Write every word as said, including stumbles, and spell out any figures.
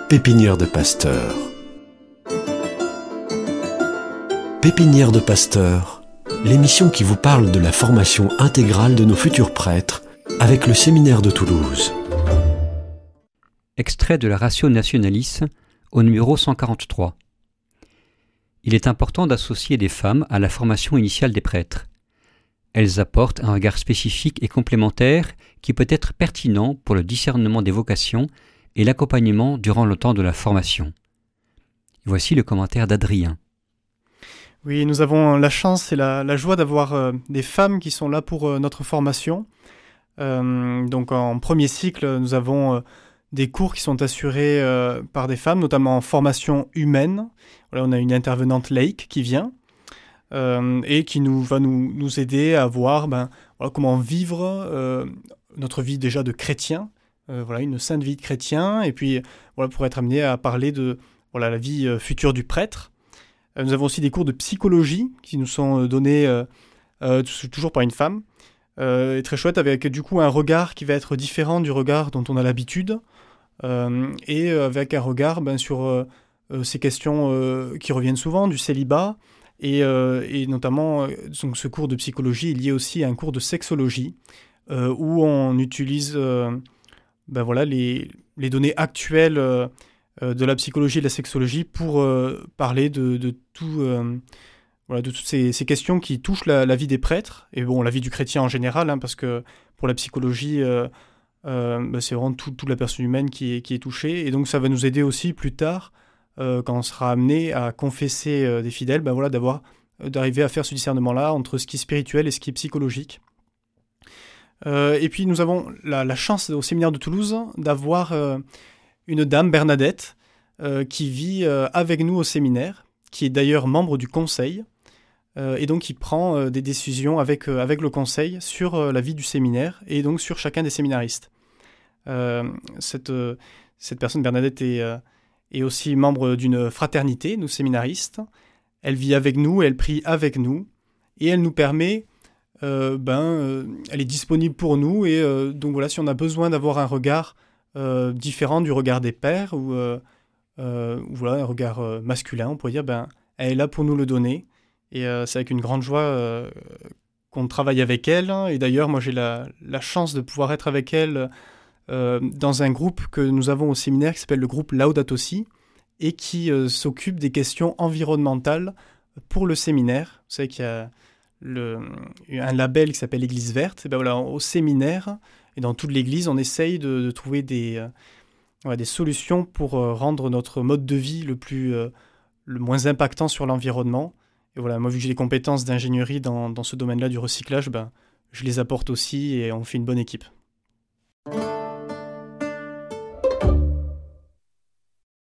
Pépinière de Pasteur. Pépinière de Pasteur, l'émission qui vous parle de la formation intégrale de nos futurs prêtres avec le séminaire de Toulouse. Extrait de la Ratio Nationalis au numéro cent quarante-trois. Il est important d'associer des femmes à la formation initiale des prêtres. Elles apportent un regard spécifique et complémentaire qui peut être pertinent pour le discernement des vocations et l'accompagnement durant le temps de la formation. Voici le commentaire d'Adrien. Oui, nous avons la chance et la, la joie d'avoir euh, des femmes qui sont là pour euh, notre formation. Euh, donc en premier cycle, nous avons euh, des cours qui sont assurés euh, par des femmes, notamment en formation humaine. Voilà, on a une intervenante laïque qui vient euh, et qui nous, va nous, nous aider à voir ben, voilà, comment vivre euh, notre vie déjà de chrétien, euh, voilà, une sainte vie de chrétien, et puis voilà, pour être amené à parler de voilà, la vie euh, future du prêtre. Euh, nous avons aussi des cours de psychologie qui nous sont donnés euh, euh, toujours par une femme, euh, et très chouette, avec du coup un regard qui va être différent du regard dont on a l'habitude, euh, et avec un regard ben, sur euh, ces questions euh, qui reviennent souvent, du célibat, et, euh, et notamment euh, donc, ce cours de psychologie est lié aussi à un cours de sexologie, euh, où on utilise euh, ben, voilà, les, les données actuelles euh, de la psychologie et de la sexologie pour euh, parler de, de, tout, euh, voilà, de toutes ces, ces questions qui touchent la, la vie des prêtres, et bon, la vie du chrétien en général, hein, parce que pour la psychologie, euh, euh, ben, c'est vraiment tout, toute la personne humaine qui est, qui est touchée, et donc ça va nous aider aussi plus tard, euh, quand on sera amené à confesser euh, des fidèles, ben, voilà, d'avoir, euh, d'arriver à faire ce discernement-là entre ce qui est spirituel et ce qui est psychologique. Euh, et puis nous avons la, la chance au séminaire de Toulouse d'avoir euh, une dame, Bernadette, euh, qui vit euh, avec nous au séminaire, qui est d'ailleurs membre du conseil, euh, et donc qui prend euh, des décisions avec, euh, avec le conseil sur euh, la vie du séminaire, et donc sur chacun des séminaristes. Euh, cette, euh, cette personne, Bernadette, est, euh, est aussi membre d'une fraternité, nous séminaristes. Elle vit avec nous, elle prie avec nous, et elle nous permet... Euh, ben, euh, elle est disponible pour nous, et euh, donc voilà, si on a besoin d'avoir un regard euh, différent du regard des pères, ou, euh, euh, ou voilà, un regard euh, masculin, on pourrait dire, ben, elle est là pour nous le donner, et euh, c'est avec une grande joie euh, qu'on travaille avec elle, hein, et d'ailleurs, moi j'ai la, la chance de pouvoir être avec elle euh, dans un groupe que nous avons au séminaire qui s'appelle le groupe Laudato Si, et qui euh, s'occupe des questions environnementales pour le séminaire. Vous savez qu'il y a Le, un label qui s'appelle l'Église verte. Et ben voilà, au séminaire et dans toute l'Église, on essaye de, de trouver des, euh, ouais, des solutions pour euh, rendre notre mode de vie le, plus, euh, le moins impactant sur l'environnement. Et voilà, moi, vu que j'ai des compétences d'ingénierie dans, dans ce domaine-là du recyclage, ben, je les apporte aussi et on fait une bonne équipe.